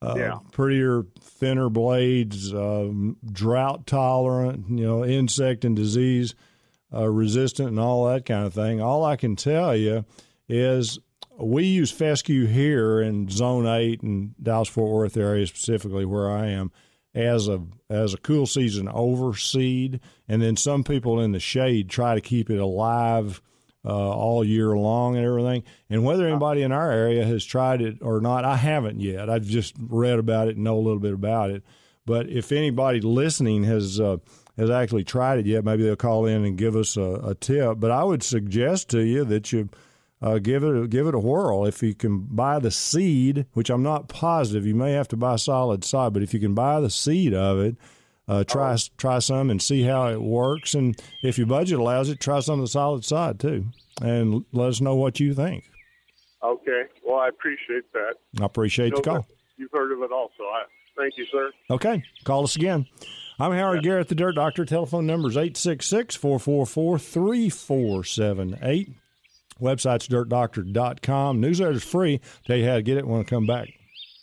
uh, Yeah. prettier, thinner blades, uh, drought tolerant, you know, insect and disease uh, resistant, and all that kind of thing. All I can tell you is we use fescue here in Zone Eight and Dallas-Fort Worth area, specifically where I am, as a as a cool season overseed, and then some people in the shade try to keep it alive uh, all year long and everything. And whether anybody in our area has tried it or not, I haven't yet. I've just read about it and know a little bit about it. But if anybody listening has uh, has actually tried it yet, maybe they'll call in and give us a, a tip. But I would suggest to you that you Uh, give it a, give it a whirl. If you can buy the seed, which I'm not positive, you may have to buy solid sod, but if you can buy the seed of it, uh, try oh. try some and see how it works. And if your budget allows it, try some of the solid sod too, and let us know what you think. Okay. Well, I appreciate that. I appreciate you know the call. You've heard of it also. I, thank you, sir. Okay. Call us again. I'm Howard yeah. Garrett, the Dirt Doctor. Telephone number is eight six six, four four four, three four seven eight. Website's dirt doctor dot com. Newsletter's free. Tell you how to get it when I come back.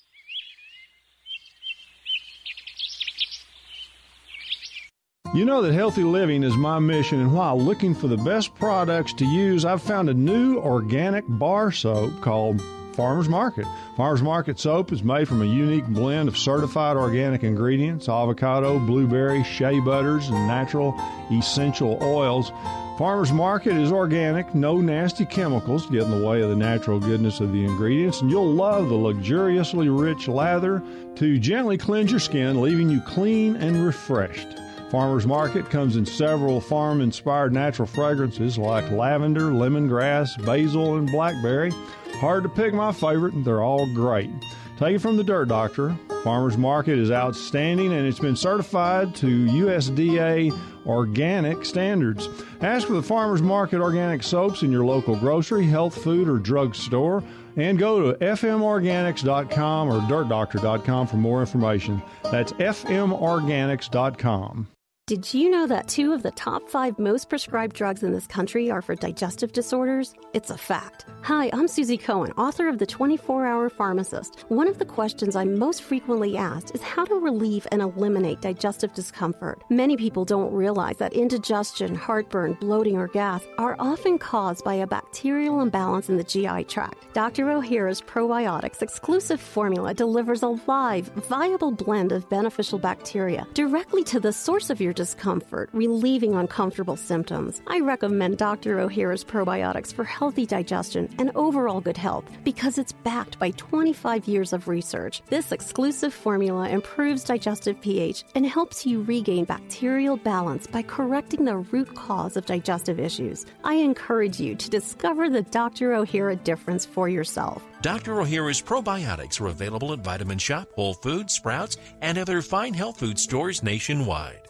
You know that healthy living is my mission, and while looking for the best products to use, I've found a new organic bar soap called Farmer's Market. Farmer's Market soap is made from a unique blend of certified organic ingredients, avocado, blueberry, shea butters, and natural essential oils. Farmer's Market is organic, no nasty chemicals get in the way of the natural goodness of the ingredients, and you'll love the luxuriously rich lather to gently cleanse your skin, leaving you clean and refreshed. Farmer's Market comes in several farm-inspired natural fragrances like lavender, lemongrass, basil, and blackberry. Hard to pick my favorite, and they're all great. Take it from the Dirt Doctor. Farmer's Market is outstanding, and it's been certified to U S D A organic standards. Ask for the Farmer's Market organic soaps in your local grocery, health food, or drug store, and go to f m organics dot com or dirt doctor dot com for more information. That's f m organics dot com. Did you know that two of the top five most prescribed drugs in this country are for digestive disorders? It's a fact. Hi, I'm Susie Cohen, author of The twenty-four hour Pharmacist. One of the questions I'm most frequently asked is how to relieve and eliminate digestive discomfort. Many people don't realize that indigestion, heartburn, bloating, or gas are often caused by a bacterial imbalance in the G I tract. Doctor O'Hara's Probiotics exclusive formula delivers a live, viable blend of beneficial bacteria directly to the source of your discomfort, relieving uncomfortable symptoms. I recommend Doctor O'Hara's Probiotics for healthy digestion and overall good health because it's backed by twenty-five years of research. This exclusive formula improves digestive pH and helps you regain bacterial balance by correcting the root cause of digestive issues. I encourage you to discover the Doctor O'Hara difference for yourself. Doctor O'Hara's Probiotics are available at Vitamin Shop, Whole Foods, Sprouts, and other fine health food stores nationwide.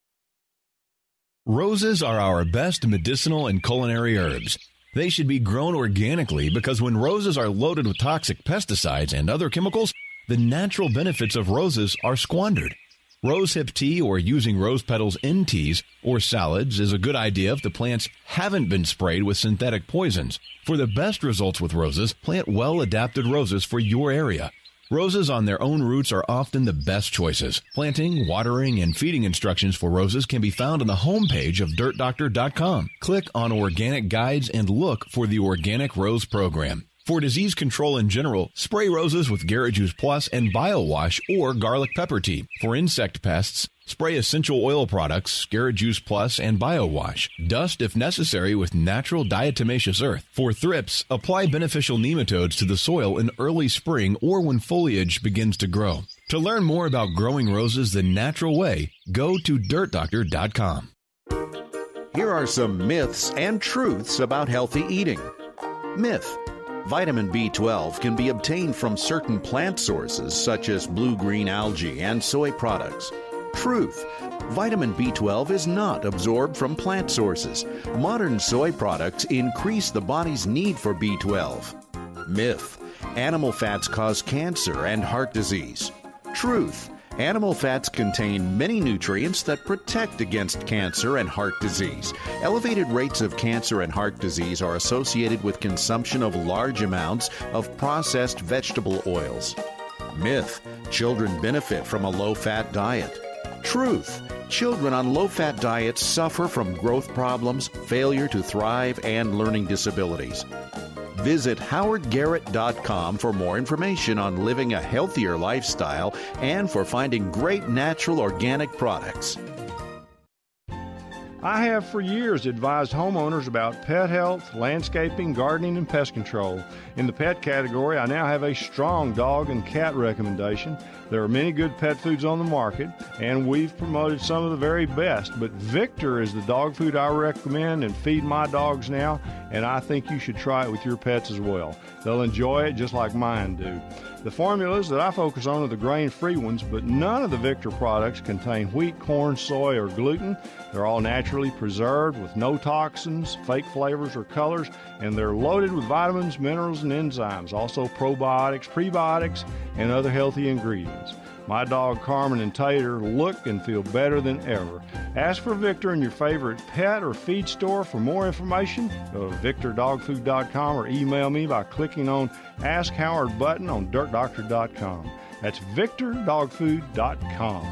Roses are our best medicinal and culinary herbs. They should be grown organically because when roses are loaded with toxic pesticides and other chemicals, the natural benefits of roses are squandered. Rosehip tea or using rose petals in teas or salads is a good idea if the plants haven't been sprayed with synthetic poisons. For the best results with roses, plant well-adapted roses for your area. Roses on their own roots are often the best choices. Planting, watering, and feeding instructions for roses can be found on the homepage of dirt doctor dot com. Click on Organic Guides and look for the Organic Rose Program. For disease control in general, spray roses with Garrett Juice Plus and BioWash or garlic pepper tea. For insect pests, spray essential oil products, Garrett Juice Plus, and BioWash. Dust if necessary with natural diatomaceous earth. For thrips, apply beneficial nematodes to the soil in early spring or when foliage begins to grow. To learn more about growing roses the natural way, go to dirt doctor dot com. Here are some myths and truths about healthy eating. Myth: vitamin B twelve can be obtained from certain plant sources such as blue-green algae and soy products. Truth: vitamin B twelve is not absorbed from plant sources. Modern soy products increase the body's need for B twelve. Myth: animal fats cause cancer and heart disease. Truth: animal fats contain many nutrients that protect against cancer and heart disease. Elevated rates of cancer and heart disease are associated with consumption of large amounts of processed vegetable oils. Myth, children benefit from a low-fat diet. Truth, children on low-fat diets suffer from growth problems, failure to thrive, and learning disabilities. Visit howard garrett dot com for more information on living a healthier lifestyle and for finding great natural organic products. I have for years advised homeowners about pet health, landscaping, gardening, and pest control. In the pet category, I now have a strong dog and cat recommendation. There are many good pet foods on the market, and we've promoted some of the very best. But Victor is the dog food I recommend and feed my dogs now, and I think you should try it with your pets as well. They'll enjoy it just like mine do. The formulas that I focus on are the grain-free ones, but none of the Victor products contain wheat, corn, soy, or gluten. They're all naturally preserved with no toxins, fake flavors, or colors, and they're loaded with vitamins, minerals, and enzymes, also probiotics, prebiotics, and other healthy ingredients. My dog Carmen and Tater look and feel better than ever. Ask for Victor in your favorite pet or feed store. For more information, go to victor dog food dot com or email me by clicking on Ask Howard button on dirt doctor dot com. That's victor dog food dot com.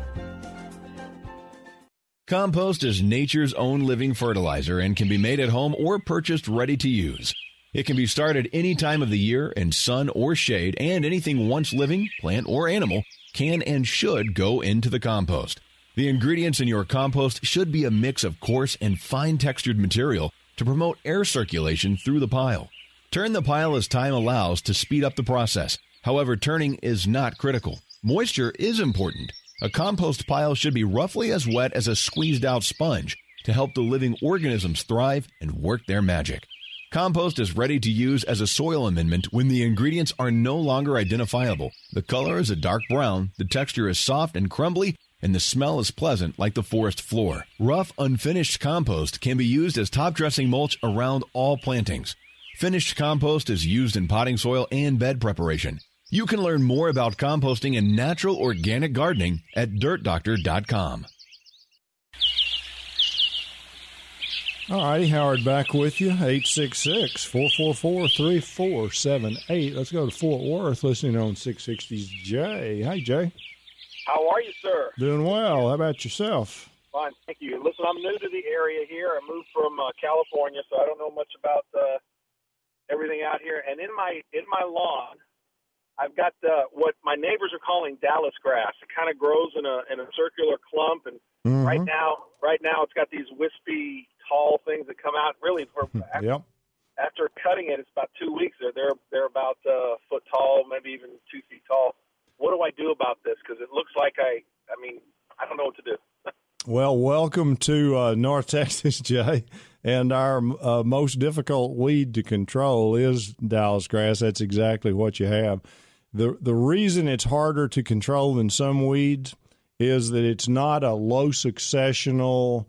Compost is nature's own living fertilizer and can be made at home or purchased ready to use. It can be started any time of the year in sun or shade, and anything once living, plant or animal, can and should go into the compost. The ingredients in your compost should be a mix of coarse and fine-textured material to promote air circulation through the pile. Turn the pile as time allows to speed up the process. However, turning is not critical. Moisture is important. A compost pile should be roughly as wet as a squeezed-out sponge to help the living organisms thrive and work their magic. Compost is ready to use as a soil amendment when the ingredients are no longer identifiable. The color is a dark brown, the texture is soft and crumbly, and the smell is pleasant like the forest floor. Rough, unfinished compost can be used as top dressing mulch around all plantings. Finished compost is used in potting soil and bed preparation. You can learn more about composting and natural organic gardening at dirt doctor dot com. All righty, Howard back with you, eight six six, four four four, three four seven eight. Let's go to Fort Worth, listening on six sixty's Jay. Hey, Jay. How are you, sir? Doing well. How about yourself? Fine, thank you. Listen, I'm new to the area here. I moved from uh, California, so I don't know much about uh, everything out here. And in my in my lawn, I've got uh, what my neighbors are calling Dallas grass. It kind of grows in a in a circular clump, and mm-hmm. right now, right now, it's got these wispy, tall things that come out. Really, for after, yep. after cutting it, it's about two weeks. They're they're they're about a uh, foot tall, maybe even two feet tall. What do I do about this? Because it looks like I, I mean, I don't know what to do. Well, welcome to uh, North Texas, Jay. And our uh, most difficult weed to control is Dallas grass. That's exactly what you have. The the reason it's harder to control than some weeds is that it's not a low successional,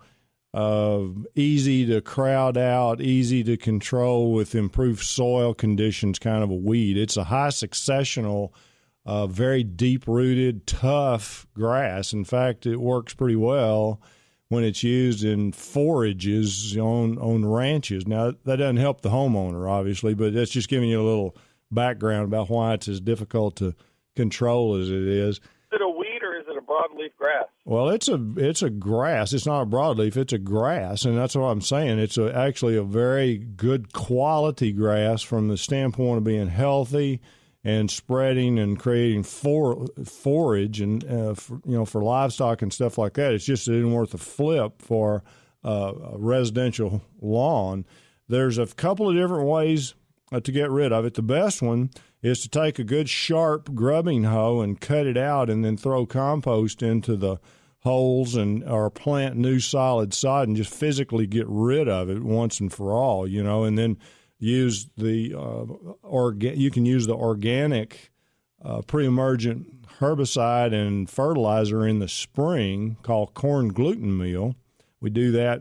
uh, easy to crowd out, easy to control with improved soil conditions kind of a weed. It's a high successional, uh, very deep-rooted, tough grass. In fact, it works pretty well when it's used in forages on, on ranches. Now, that doesn't help the homeowner, obviously, but that's just giving you a little background about why it's as difficult to control as it is. Is it a weed or is it a broadleaf grass? Well, it's a it's a grass. It's not a broadleaf. It's a grass, and that's what I'm saying. It's a, actually a very good quality grass from the standpoint of being healthy and spreading and creating for, forage and uh, for, you know, for livestock and stuff like that. It's just it isn't worth a flip for uh, a residential lawn. There's a couple of different ways uh, to get rid of it. The best one is to take a good sharp grubbing hoe and cut it out, and then throw compost into the holes and or plant new solid sod and just physically get rid of it once and for all, you know, and then use the uh, orga- you can use the organic uh, pre-emergent herbicide and fertilizer in the spring called corn gluten meal. We do that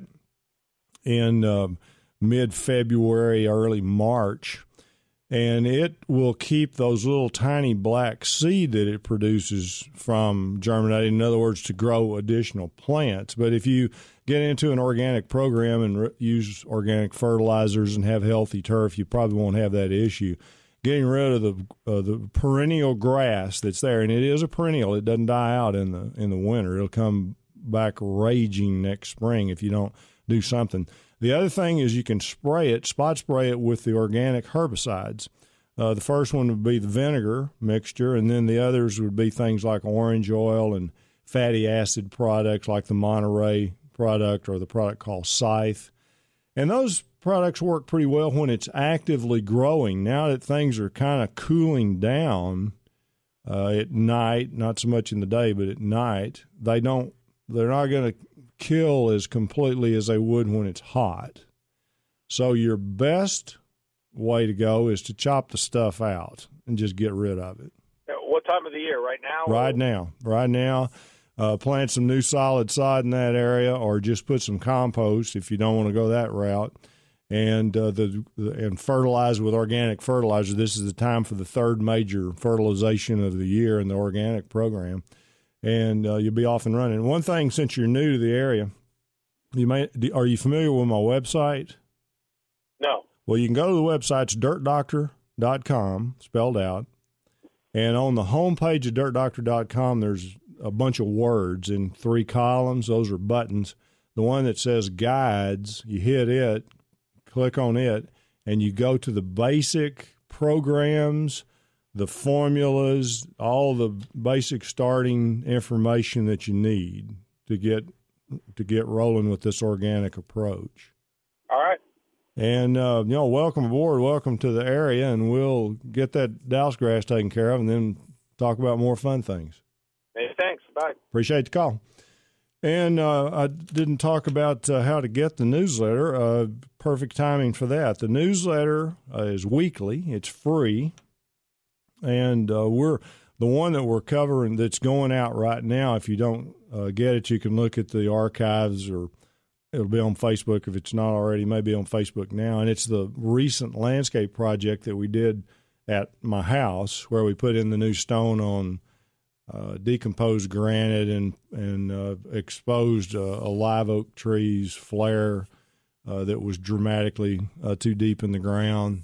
in uh, mid-February, early March, and it will keep those little tiny black seed that it produces from germinating, in other words, to grow additional plants. But if you get into an organic program and re- use organic fertilizers and have healthy turf, you probably won't have that issue. getting rid of the uh, the perennial grass that's there, and it is a perennial. It doesn't die out in the in the winter. It'll come back raging next spring if you don't do something. The other thing is you can spray it, spot spray it with the organic herbicides. Uh, the first one would be the vinegar mixture, and then the others would be things like orange oil and fatty acid products like the Monterey product or the product called Scythe. And those products work pretty well when it's actively growing. Now that things are kind of cooling down uh, at night, not so much in the day, but at night, they don't, they're not going to kill as completely as they would when it's hot. So your best way to go is to chop the stuff out and just get rid of it. What time of the year? Right now? Right now. Right now. Uh, plant some new solid sod in that area, or just put some compost if you don't want to go that route, and uh, the, the and fertilize with organic fertilizer. This is the time for the third major fertilization of the year in the organic program, and uh, you'll be off and running. One thing, since you're new to the area, you may are you familiar with my website? No. Well, you can go to the website. It's dirt doctor dot com, spelled out, and on the home page of dirt doctor dot com, there's a bunch of words in three columns. Those are buttons. The one that says guides, you hit it, click on it, and you go to the basic programs, the formulas, all the basic starting information that you need to get to get rolling with this organic approach. All right. And, uh, you know, welcome aboard, welcome to the area, and we'll get that Douse grass taken care of and then talk about more fun things. Hey, thanks. Bye. Appreciate the call. And uh, I didn't talk about uh, how to get the newsletter. Uh, perfect timing for that. The newsletter uh, is weekly. It's free. And uh, we're the one that we're covering that's going out right now. If you don't uh, get it, you can look at the archives, or it'll be on Facebook if it's not already, maybe on Facebook now. And it's the recent landscape project that we did at my house, where we put in the new stone on Uh, decomposed granite and and uh, exposed uh, a live oak tree's flare uh, that was dramatically uh, too deep in the ground,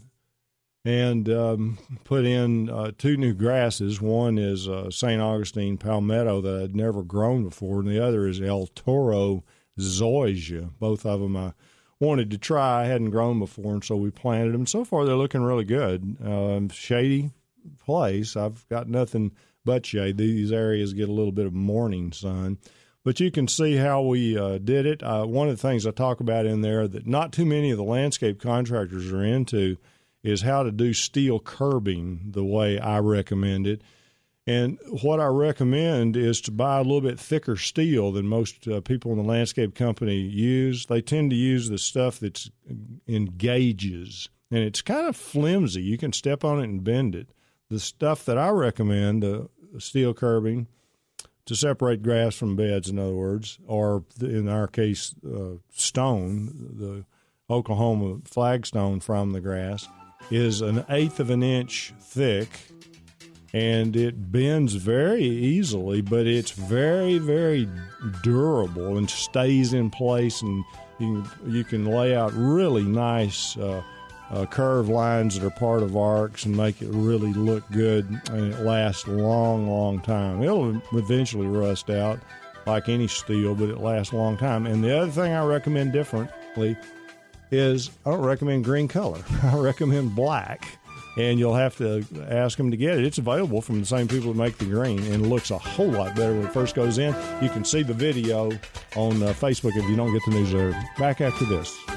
and um, put in uh, two new grasses. One is uh, Saint Augustine palmetto that I'd never grown before, and the other is El Toro zoysia. Both of them I wanted to try. I hadn't grown before, and so we planted them. So far, they're looking really good. Um, shady place. I've got nothing but shade. These areas get a little bit of morning sun. But you can see how we uh, did it. Uh, one of the things I talk about in there that not too many of the landscape contractors are into is how to do steel curbing the way I recommend it. And what I recommend is to buy a little bit thicker steel than most uh, people in the landscape company use. They tend to use the stuff that's in gauges, and it's kind of flimsy. You can step on it and bend it. The stuff that I recommend, uh, steel curbing, to separate grass from beds, in other words, or in our case, uh, stone, the Oklahoma flagstone from the grass, is an eighth of an inch thick, and it bends very easily, but it's very, very durable and stays in place, and you can, you can lay out really nice uh, Uh, curved lines that are part of arcs and make it really look good, and it lasts a long, long time. It'll eventually rust out like any steel, but it lasts a long time. And the other thing I recommend differently is I don't recommend green color. I recommend black, and you'll have to ask them to get it. It's available from the same people that make the green, and it looks a whole lot better when it first goes in. You can see the video on uh, Facebook if you don't get the newsletter. Back after this.